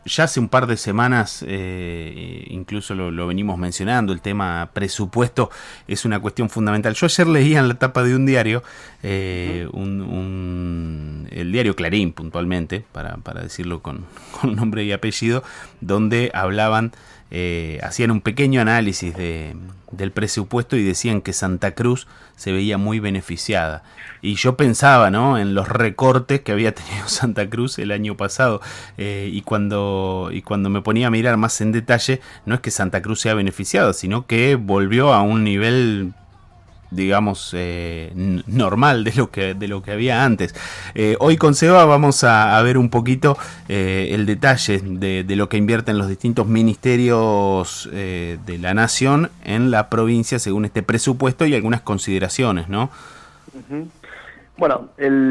ya hace un par de semanas, incluso lo venimos mencionando, el tema presupuesto es una cuestión fundamental. Yo ayer leía en la tapa de un diario, el diario Clarín puntualmente, para decirlo con nombre y apellido, donde hablaban, hacían un pequeño análisis del presupuesto y decían que Santa Cruz se veía muy beneficiada. Y yo pensaba, ¿no?, en los recortes que había tenido Santa Cruz el año pasado, y cuando me ponía a mirar más en detalle, no es que Santa Cruz sea beneficiado, sino que volvió a un nivel, digamos, normal de lo que había antes. Hoy con Seba vamos a ver un poquito el detalle de lo que invierten los distintos ministerios de la nación en la provincia según este presupuesto y algunas consideraciones, ¿no? Uh-huh. Bueno,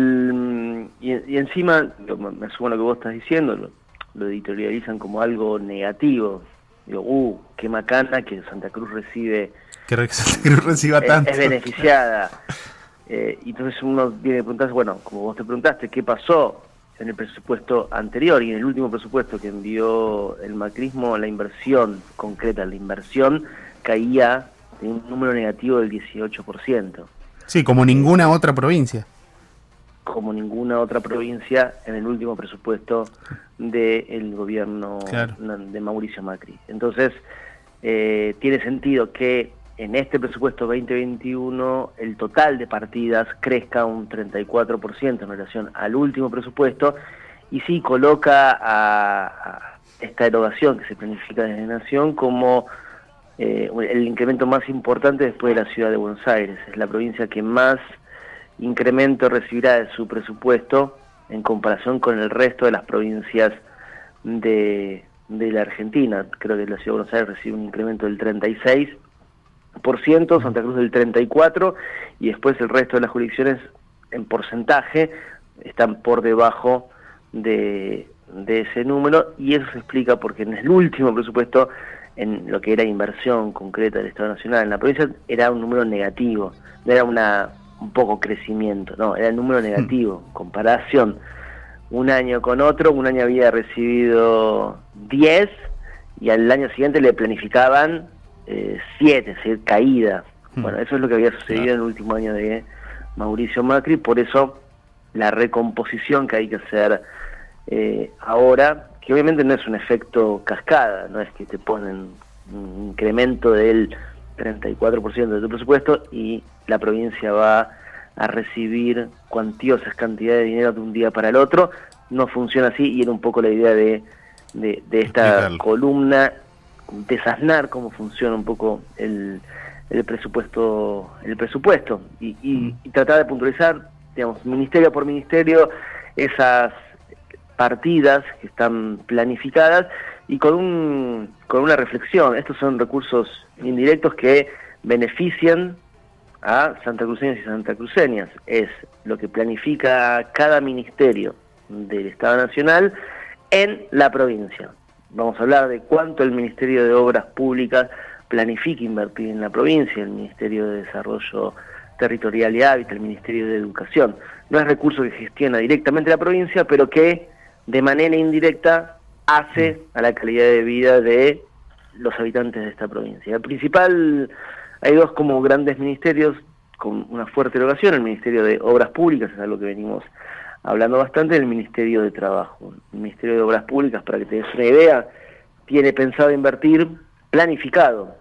y encima, me asumo lo que vos estás diciendo, lo editorializan como algo negativo. Digo, qué macana que Santa Cruz recibe... Que Santa Cruz reciba tanto. Es beneficiada. Y entonces uno viene a preguntarse, bueno, como vos te preguntaste, ¿qué pasó en el presupuesto anterior y en el último presupuesto que envió el macrismo? La inversión concreta, la inversión caía de un número negativo del 18%. Sí, como ninguna otra provincia. Como ninguna otra provincia en el último presupuesto del gobierno, claro, de Mauricio Macri. Entonces, tiene sentido que en este presupuesto 2021 el total de partidas crezca un 34% en relación al último presupuesto, y sí coloca a esta erogación que se planifica desde Nación como el incremento más importante después de la ciudad de Buenos Aires. Es la provincia que más incremento recibirá de su presupuesto en comparación con el resto de las provincias de la Argentina. Creo que la ciudad de Buenos Aires recibe un incremento del 36%, Santa Cruz del 34%, y después el resto de las jurisdicciones en porcentaje están por debajo de ese número, y eso se explica porque en el último presupuesto, en lo que era inversión concreta del Estado Nacional en la provincia, era un número negativo, no era un poco crecimiento, no, era el número negativo, comparación un año con otro. Un año había recibido 10 y al año siguiente le planificaban 7, es decir, caída. Bueno, eso es lo que había sucedido en el último año de Mauricio Macri, por eso la recomposición que hay que hacer ahora, que obviamente no es un efecto cascada, no es que te ponen un incremento del 34% de tu presupuesto y la provincia va a recibir cuantiosas cantidades de dinero de un día para el otro. No funciona así, y era un poco la idea de esta columna, desasnar cómo funciona un poco el presupuesto y tratar de puntualizar, digamos, ministerio por ministerio, esas partidas que están planificadas, y con una reflexión. Estos son recursos indirectos que benefician a santacruceños y santacruceñas. Es lo que planifica cada ministerio del Estado Nacional en la provincia. Vamos a hablar de cuánto el Ministerio de Obras Públicas planifica invertir en la provincia, el Ministerio de Desarrollo Territorial y Hábitat, el Ministerio de Educación. No es recurso que gestiona directamente la provincia, pero que de manera indirecta hace a la calidad de vida de los habitantes de esta provincia. El principal, hay dos como grandes ministerios con una fuerte erogación: el Ministerio de Obras Públicas, es algo que venimos hablando bastante, el Ministerio de Trabajo. El Ministerio de Obras Públicas, para que te des una idea, tiene pensado invertir, planificado,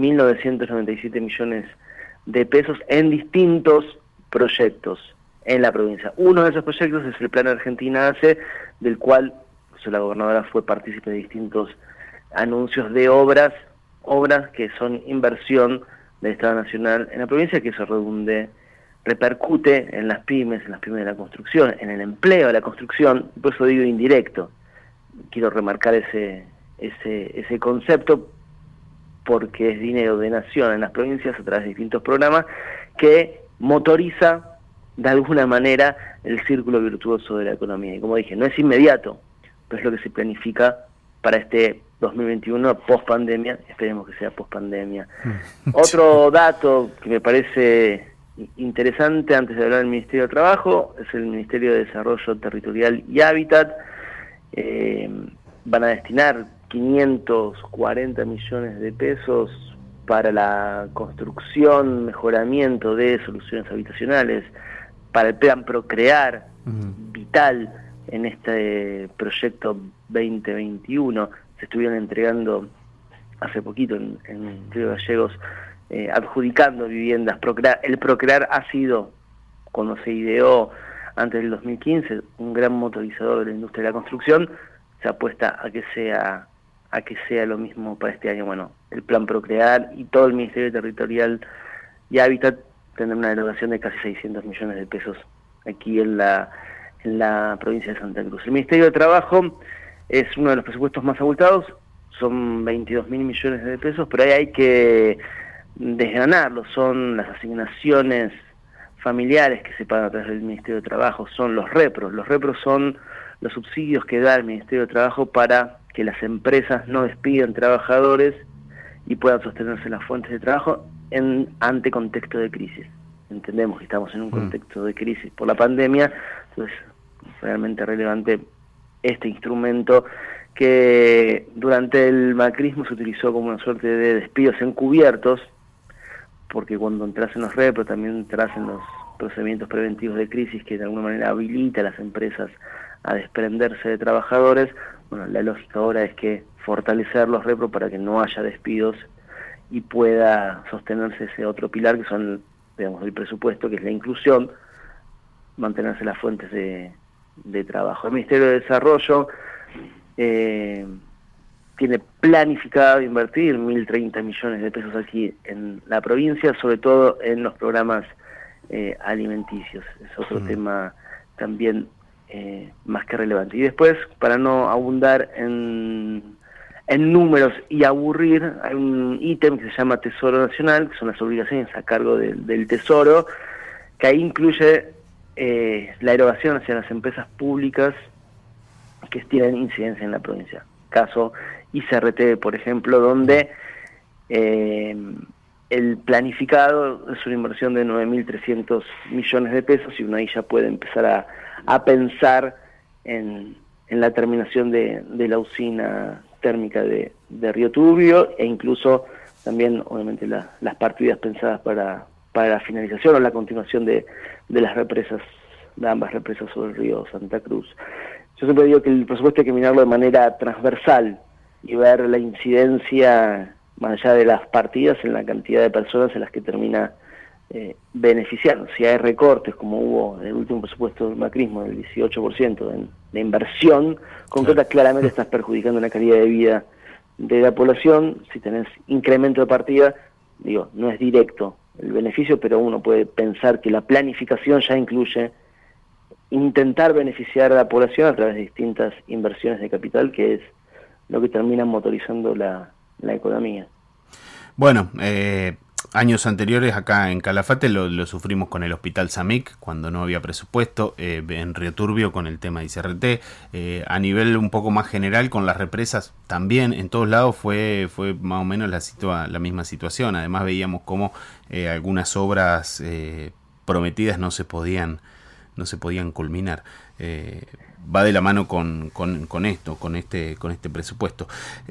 1.997 millones de pesos en distintos proyectos en la provincia. Uno de esos proyectos es el Plan Argentina Hace, del cual la gobernadora fue partícipe de distintos anuncios de obras que son inversión del Estado Nacional en la provincia, que eso repercute en las pymes de la construcción, en el empleo de la construcción. Por eso digo indirecto. Quiero remarcar ese concepto, porque es dinero de nación en las provincias a través de distintos programas que motoriza de alguna manera el círculo virtuoso de la economía. Y como dije, no es inmediato, pero es lo que se planifica para este 2021 post-pandemia. Esperemos que sea post-pandemia. Otro dato que me parece interesante antes de hablar del Ministerio de Trabajo es el Ministerio de Desarrollo Territorial y Hábitat. van a destinar 540 millones de pesos para la construcción, mejoramiento de soluciones habitacionales, para el plan Procrear, vital en este proyecto 2021. Se estuvieron entregando hace poquito en Río Gallegos, adjudicando viviendas. El Procrear ha sido, cuando se ideó antes del 2015, un gran motorizador de la industria de la construcción. Se apuesta a que sea lo mismo para este año. Bueno, el plan Procrear y todo el Ministerio Territorial y Hábitat tendrán una erogación de casi 600 millones de pesos aquí en la provincia de Santa Cruz. El Ministerio de Trabajo es uno de los presupuestos más abultados, son 22.000 millones de pesos, pero ahí hay que desgranarlo. Son las asignaciones familiares que se pagan a través del Ministerio de Trabajo, son los repros. Los repros son los subsidios que da el Ministerio de Trabajo para que las empresas no despidan trabajadores y puedan sostenerse las fuentes de trabajo ante contexto de crisis. Entendemos que estamos en un contexto de crisis por la pandemia, entonces es realmente relevante este instrumento que durante el macrismo se utilizó como una suerte de despidos encubiertos, porque cuando entras en los repros también entras en los procedimientos preventivos de crisis que de alguna manera habilita a las empresas a desprenderse de trabajadores. Bueno, la lógica ahora es que fortalecer los repros para que no haya despidos y pueda sostenerse ese otro pilar que son, digamos, el presupuesto, que es la inclusión, mantenerse las fuentes de trabajo. El Ministerio de Desarrollo tiene planificado invertir 1.030 millones de pesos aquí en la provincia, sobre todo en los programas alimenticios. Es otro tema también más que relevante. Y después, para no abundar en números y aburrir, hay un ítem que se llama Tesoro Nacional, que son las obligaciones a cargo del Tesoro, que ahí incluye la erogación hacia las empresas públicas que tienen incidencia en la provincia. Caso ICRT, por ejemplo, donde el planificado es una inversión de 9.300 millones de pesos y uno ahí ya puede empezar a pensar en la terminación de la usina térmica de Río Turbio e incluso también, obviamente, las partidas pensadas para la finalización o la continuación de las represas, de ambas represas sobre el río Santa Cruz. Yo siempre digo que el presupuesto hay que mirarlo de manera transversal y ver la incidencia, más allá de las partidas, en la cantidad de personas en las que termina beneficiando. Si hay recortes, como hubo en el último presupuesto del macrismo, del 18% de inversión concreta, claramente estás perjudicando la calidad de vida de la población. Si tenés incremento de partida, digo, no es directo el beneficio, pero uno puede pensar que la planificación ya incluye intentar beneficiar a la población a través de distintas inversiones de capital, que es lo que termina motorizando la economía. Bueno, años anteriores acá en Calafate lo sufrimos con el Hospital Samic, cuando no había presupuesto, en Río Turbio con el tema de ICRT, a nivel un poco más general con las represas también, en todos lados fue más o menos la misma situación. Además veíamos cómo algunas obras prometidas no se podían culminar. Va de la mano con esto, con este presupuesto,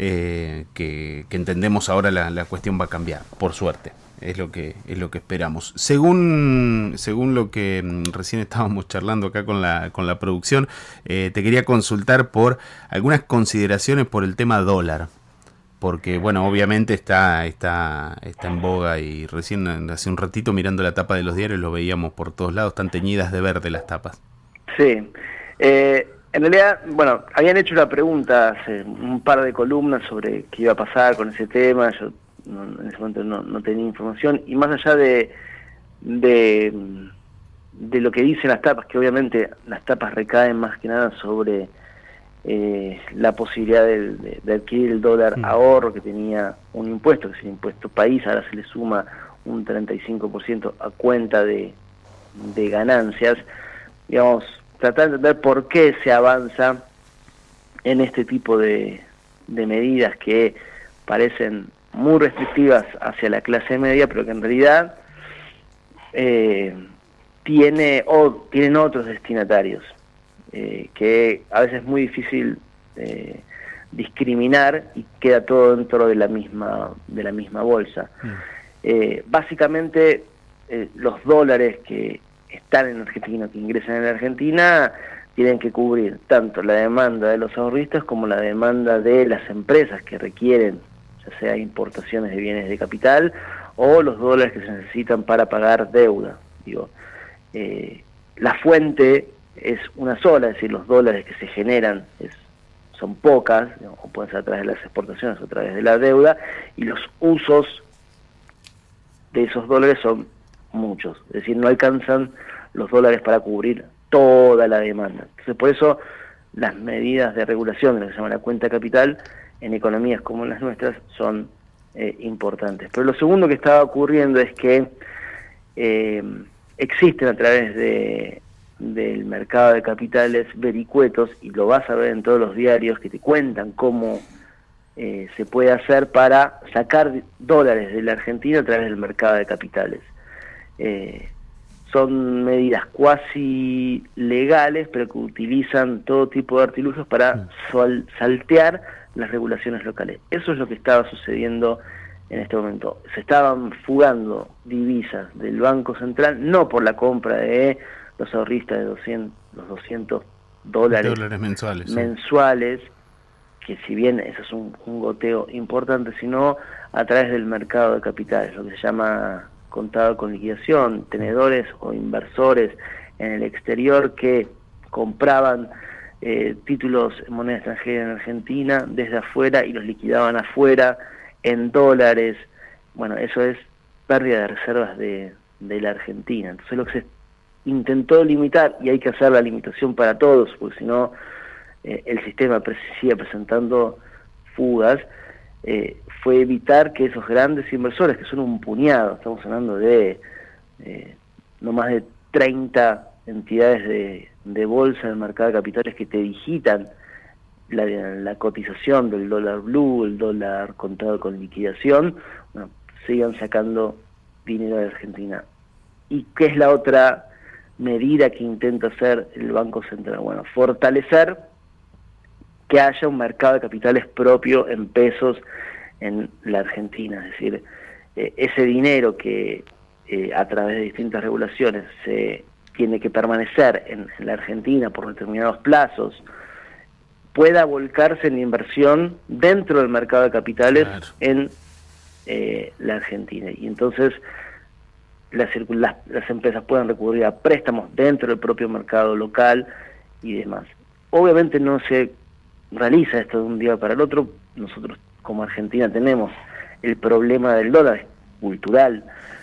que entendemos ahora la cuestión va a cambiar, por suerte. Es lo que esperamos. Según lo que recién estábamos charlando acá con la producción, te quería consultar por algunas consideraciones por el tema dólar. Porque, bueno, obviamente está en boga y recién hace un ratito mirando la tapa de los diarios lo veíamos por todos lados, están teñidas de verde las tapas. Sí, en realidad, bueno, habían hecho una pregunta hace un par de columnas sobre qué iba a pasar con ese tema. Yo en ese momento no tenía información, y más allá de lo que dicen las tapas, que obviamente las tapas recaen más que nada sobre la posibilidad de adquirir el dólar ahorro, que tenía un impuesto, que es el impuesto país, ahora se le suma un 35% a cuenta de ganancias. Digamos, tratar de entender por qué se avanza en este tipo de medidas que parecen muy restrictivas hacia la clase media, pero que en realidad tienen otros destinatarios, que a veces es muy difícil discriminar y queda todo dentro de la misma bolsa. Básicamente los dólares que están en Argentina, que ingresan en la Argentina, tienen que cubrir tanto la demanda de los ahorristas como la demanda de las empresas que requieren, ya sea importaciones de bienes de capital o los dólares que se necesitan para pagar deuda. La fuente es una sola, es decir, los dólares que se generan son pocas, o pueden ser a través de las exportaciones o a través de la deuda, y los usos de esos dólares son muchos, es decir, no alcanzan los dólares para cubrir toda la demanda. Entonces, por eso las medidas de regulación de lo que se llama la cuenta capital en economías como las nuestras son importantes. Pero lo segundo que estaba ocurriendo es que existen a través del mercado de capitales vericuetos, y lo vas a ver en todos los diarios que te cuentan cómo se puede hacer para sacar dólares de la Argentina a través del mercado de capitales. Son medidas cuasi legales, pero que utilizan todo tipo de artilugios para saltear las regulaciones locales. Eso es lo que estaba sucediendo en este momento. Se estaban fugando divisas del Banco Central, no por la compra de los ahorristas de 200 dólares mensuales, que si bien eso es un goteo importante, sino a través del mercado de capitales, lo que se llama contado con liquidación, tenedores o inversores en el exterior que compraban títulos en moneda extranjera en Argentina desde afuera y los liquidaban afuera en dólares. Bueno, eso es pérdida de reservas de la Argentina. Entonces lo que se intentó limitar, y hay que hacer la limitación para todos, porque si no el sistema sigue presentando fugas, fue evitar que esos grandes inversores, que son un puñado, estamos hablando de no más de 30 entidades de bolsa del mercado de capitales que te digitan la cotización del dólar blue, el dólar contado con liquidación, bueno, sigan sacando dinero de Argentina. ¿Y qué es la otra medida que intenta hacer el Banco Central? Bueno, fortalecer que haya un mercado de capitales propio en pesos en la Argentina, es decir, ese dinero que a través de distintas regulaciones se tiene que permanecer en la Argentina por determinados plazos, pueda volcarse en la inversión dentro del mercado de capitales, claro, en la Argentina. Y entonces las empresas puedan recurrir a préstamos dentro del propio mercado local y demás. Obviamente no se realiza esto de un día para el otro. Nosotros como Argentina tenemos el problema del dólar cultural,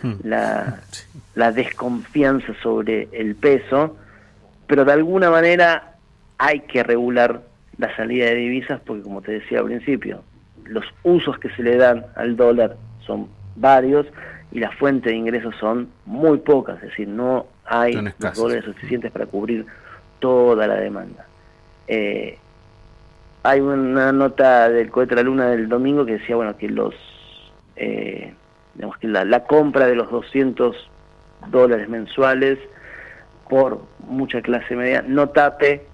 la desconfianza sobre el peso, pero de alguna manera hay que regular la salida de divisas, porque como te decía al principio, los usos que se le dan al dólar son varios y la fuente de ingresos son muy pocas, es decir, no hay los dólares suficientes para cubrir toda la demanda. Hay una nota del Cohete a la Luna del domingo que decía, bueno, que digamos que la compra de los 200 dólares mensuales por mucha clase media no tape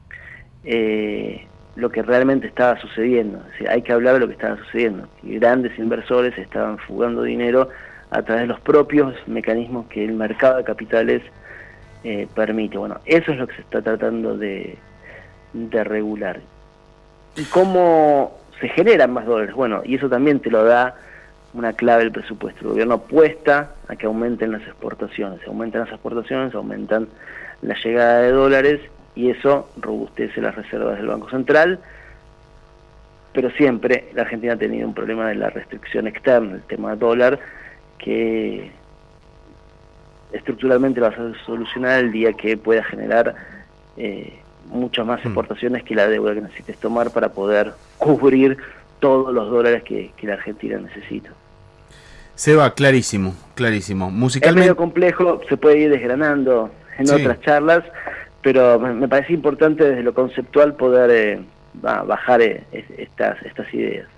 lo que realmente estaba sucediendo. Es decir, hay que hablar de lo que estaba sucediendo, que grandes inversores estaban fugando dinero a través de los propios mecanismos que el mercado de capitales permite. Bueno, eso es lo que se está tratando de regular. ¿Y cómo se generan más dólares? Bueno, y eso también te lo da una clave del presupuesto. El gobierno apuesta a que aumenten las exportaciones. Si aumentan las exportaciones, aumentan la llegada de dólares, y eso robustece las reservas del Banco Central. Pero siempre la Argentina ha tenido un problema de la restricción externa, el tema dólar, que estructuralmente lo vas a solucionar el día que pueda generar muchas más exportaciones que la deuda que necesites tomar para poder cubrir todos los dólares que la Argentina necesita. Seba, clarísimo, clarísimo. Musicalmente... Es medio complejo, se puede ir desgranando en otras charlas, pero me parece importante desde lo conceptual poder bajar estas ideas.